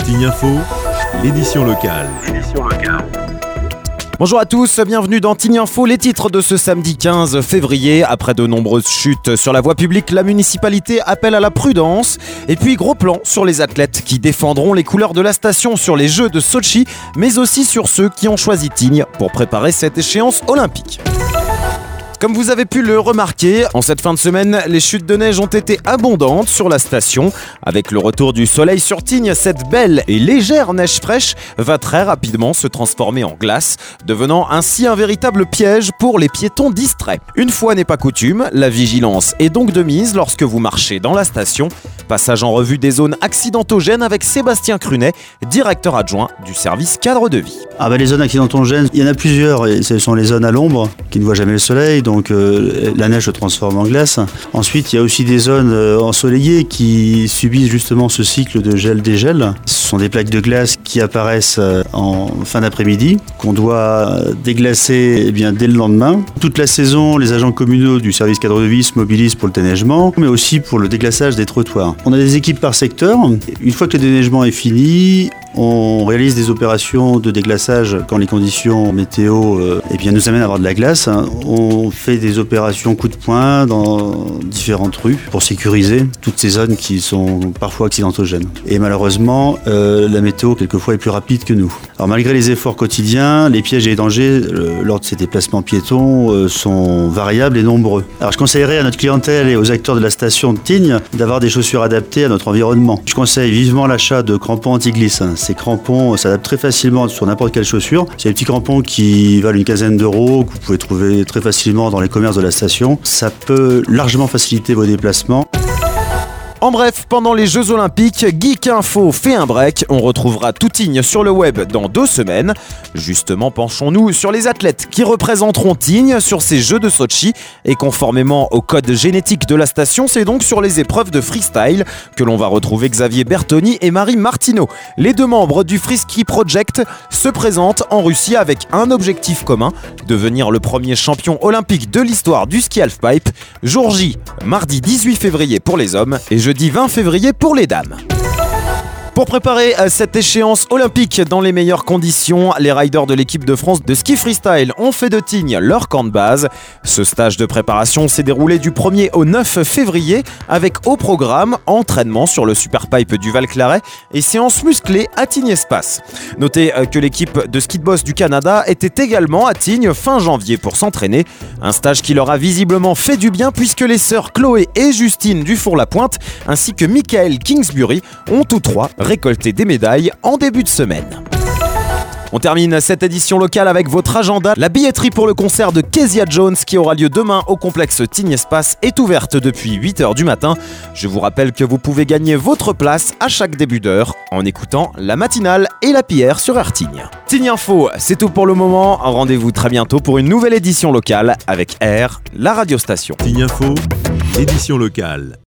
Tignes Info, l'édition locale. Bonjour à tous, bienvenue dans Tignes Info, les titres de ce samedi 15 février. Après de nombreuses chutes sur la voie publique, la municipalité appelle à la prudence. Et puis gros plan sur les athlètes qui défendront les couleurs de la station sur les Jeux de Sotchi, mais aussi sur ceux qui ont choisi Tignes pour préparer cette échéance olympique. Comme vous avez pu le remarquer, en cette fin de semaine, les chutes de neige ont été abondantes sur la station. Avec le retour du soleil sur Tignes, cette belle et légère neige fraîche va très rapidement se transformer en glace, devenant ainsi un véritable piège pour les piétons distraits. Une fois n'est pas coutume, la vigilance est donc de mise lorsque vous marchez dans la station. Passage en revue des zones accidentogènes avec Sébastien Crunet, directeur adjoint du service cadre de vie. Les zones accidentogènes, il y en a plusieurs et ce sont les zones à l'ombre qui ne voient jamais le soleil, donc la neige se transforme en glace. Ensuite, il y a aussi des zones ensoleillées qui subissent justement ce cycle de gel-dégel. Ce sont des plaques de glace qui apparaissent en fin d'après-midi, qu'on doit déglacer dès le lendemain. Toute la saison, les agents communaux du service cadre de vie se mobilisent pour le déneigement, mais aussi pour le déglaçage des trottoirs. On a des équipes par secteur. Une fois que le déneigement est fini, on réalise des opérations de déglaçage quand les conditions météo nous amènent à avoir de la glace. On fait des opérations coup de poing dans différentes rues pour sécuriser toutes ces zones qui sont parfois accidentogènes. Et malheureusement, la météo quelquefois est plus rapide que nous. Alors malgré les efforts quotidiens, les pièges et les dangers lors de ces déplacements piétons sont variables et nombreux. Alors je conseillerais à notre clientèle et aux acteurs de la station de Tignes d'avoir des chaussures adaptées à notre environnement. Je conseille vivement l'achat de crampons anti-glisse. Ces crampons s'adaptent très facilement sur n'importe quelle chaussure. C'est des petits crampons qui valent une quinzaine d'euros, que vous pouvez trouver très facilement dans les commerces de la station. Ça peut largement faciliter vos déplacements. En bref, pendant les Jeux Olympiques, Geek Info fait un break. On retrouvera tout Tignes sur le web dans 2 semaines. Justement, penchons-nous sur les athlètes qui représenteront Tignes sur ces Jeux de Sotchi. Et conformément au code génétique de la station, c'est donc sur les épreuves de freestyle que l'on va retrouver Xavier Bertoni et Marie Martineau. Les 2 membres du Freeski Project se présentent en Russie avec un objectif commun, devenir le premier champion olympique de l'histoire du ski halfpipe. Jour J, mardi 18 février pour les hommes et jeudi 20 février pour les dames. Pour préparer cette échéance olympique dans les meilleures conditions, les riders de l'équipe de France de ski freestyle ont fait de Tignes leur camp de base. Ce stage de préparation s'est déroulé du 1er au 9 février avec au programme entraînement sur le superpipe du Val-Claret et séance musclée à Tignes Espace. Notez que l'équipe de ski de boss du Canada était également à Tignes fin janvier pour s'entraîner. Un stage qui leur a visiblement fait du bien puisque les sœurs Chloé et Justine Dufour-Lapointe ainsi que Michael Kingsbury ont tous 3 récolter des médailles en début de semaine. On termine cette édition locale avec votre agenda. La billetterie pour le concert de Kezia Jones qui aura lieu demain au complexe Tignes Espace est ouverte depuis 8h du matin. Je vous rappelle que vous pouvez gagner votre place à chaque début d'heure en écoutant la matinale et la PR sur Air Tignes. Tignes Info, c'est tout pour le moment. Rendez-vous très bientôt pour une nouvelle édition locale avec Air, la radiostation. Tignes Info, édition locale.